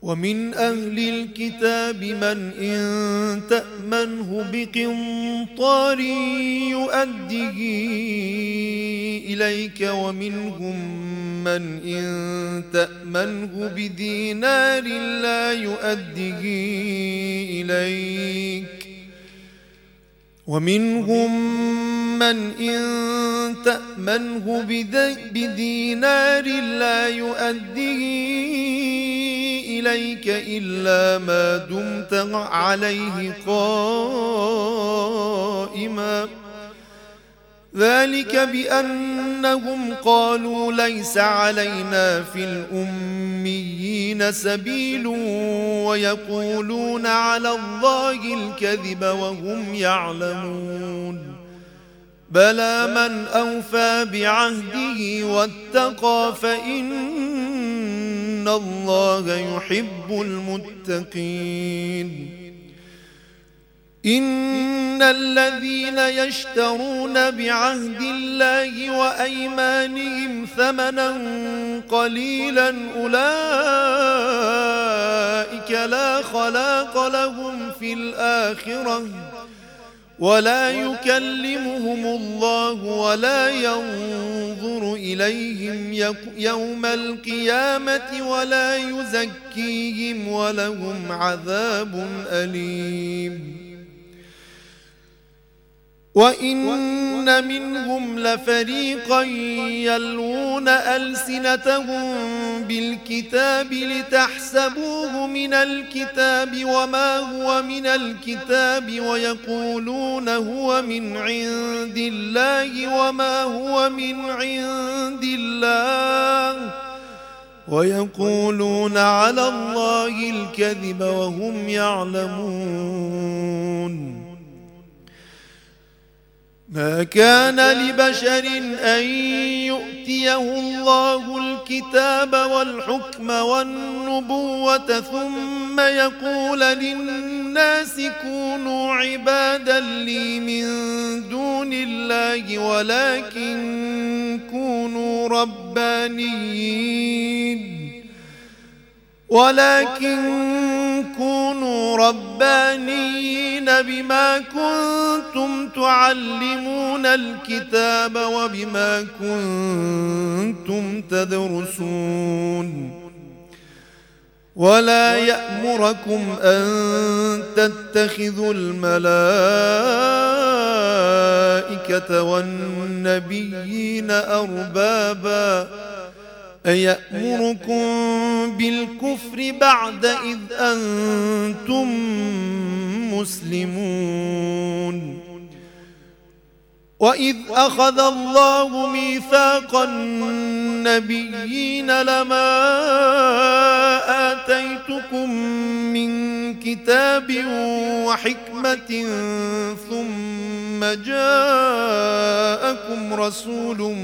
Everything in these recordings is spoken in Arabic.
ومن أهل الكتاب من إن تأمنه بقنطار يؤده إليك ومنهم من إن تأمنه بدينار لا يؤده إليك ومنهم من إن تأمنه بدينار لا يؤده إليك إلا ما دمت عليه قائما ذلك بأنهم قالوا ليس علينا في الأميين سبيل ويقولون على الله الكذب وهم يعلمون بلى من أوفى بعهده واتقى فإن الله يحب المتقين إن الذين يشترون بعهد الله وأيمانهم ثمنا قليلا أولئك لا خلاق لهم في الآخرة ولا يكلمهم الله ولا ينظر إليهم يوم القيامة ولا يزكيهم ولهم عذاب أليم وإن منهم لفريقا يلوون ألسنتهم بالكتاب لتحسبوه من الكتاب وما هو من الكتاب ويقولون هو من عند الله وما هو من عند الله ويقولون على الله الكذب وهم يعلمون ما كان لبشر أن يؤتيه الله الكتاب والحكم والنبوة ثم يقول للناس كونوا عبادا لي من دون الله ولكن كونوا ربانيين بما كنتم تعلمون الكتاب وبما كنتم تدرسون ولا يأمركم أن تتخذوا الملائكة والنبيين أربابا أيأمركم بالكفر بعد إذ أنتم مسلمون وإذ أخذ الله ميثاق النبيين لما آتيتكم من كتاب وحكمة ثم جاءكم رسول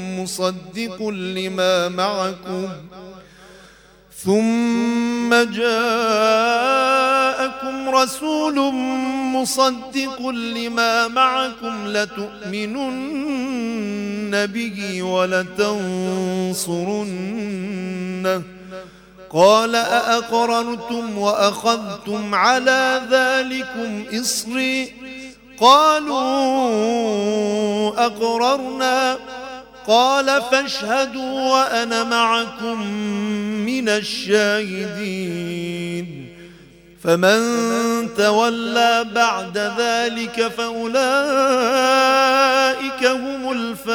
مصدق لما معكم لتؤمنن به ولتنصرنه قال أأقررتم وأخذتم على ذلكم إصري قالوا أقررنا قال فاشهدوا وأنا معكم من الشاهدين فمن تولى بعد ذلك فأولئك هم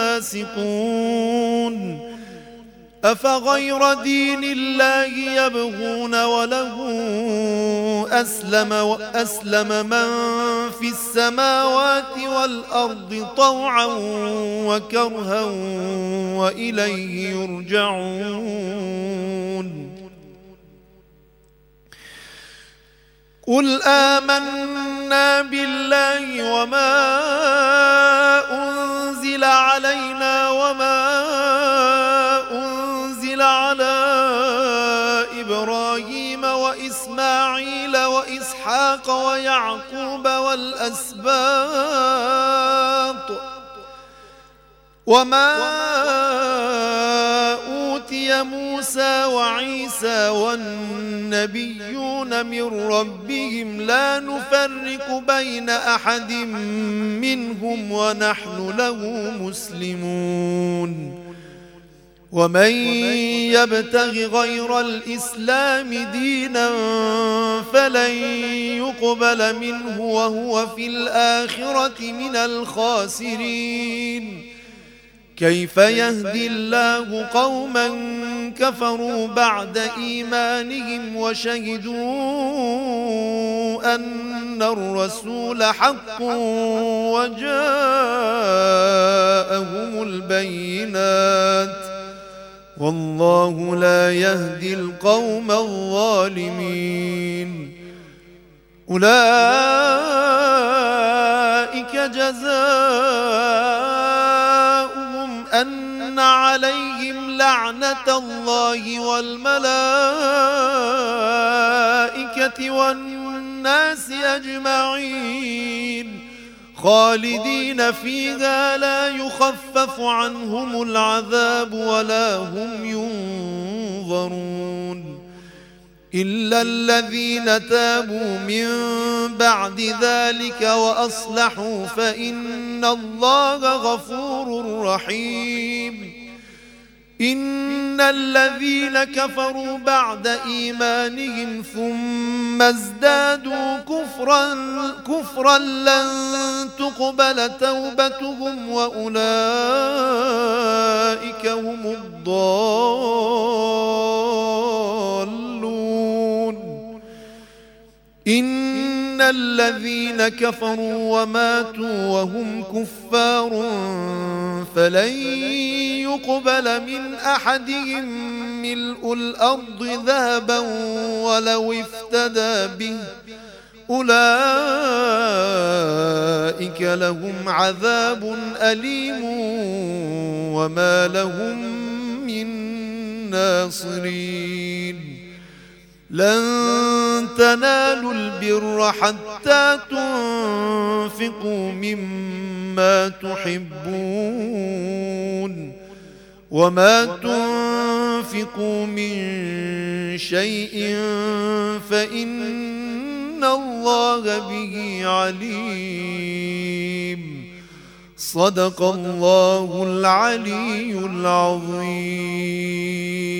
الفاسقون أفغير دين الله يبغون وله أسلم من في السماوات والأرض طوعا وكرها وإليه يرجعون قل آمنا بالله وما أنزل علينا وما أنزل على إبراهيم وإسماعيل وإسحاق ويعقوب والأسباط وما أوتي أوتي موسى وعيسى والنبيون من ربهم لا نفرق بين أحد منهم ونحن له مسلمون ومن يبتغ غير الإسلام دينا فلن يقبل منه وهو في الآخرة من الخاسرين كيف يهدي الله قوما كفروا بعد إيمانهم وشهدوا أن الرسول حق وجاءهم البينات والله لا يهدي القوم الظالمين أولئك جزاؤهم أن عليهم لعنة الله والملائكة والناس أجمعين خالدين فيها لا يخفف عنهم العذاب ولا هم ينظرون إلا الذين تابوا من بعد ذلك وأصلحوا فإن الله غفور رحيم إن الذين كفروا بعد إيمانهم ثم ازدادوا كفرا لن تقبل توبتهم وأولئك هم الضالون إن الذين كفروا وماتوا وهم كفار فلن يقبل من أحدهم ملء الأرض ذهبا ولو افتدى به أولئك لهم عذاب أليم وما لهم من ناصرين لن تنالوا البر حتى تنفقوا مما تحبون وما تنفقوا من شيء فإن الله به عليم صدق الله العلي العظيم.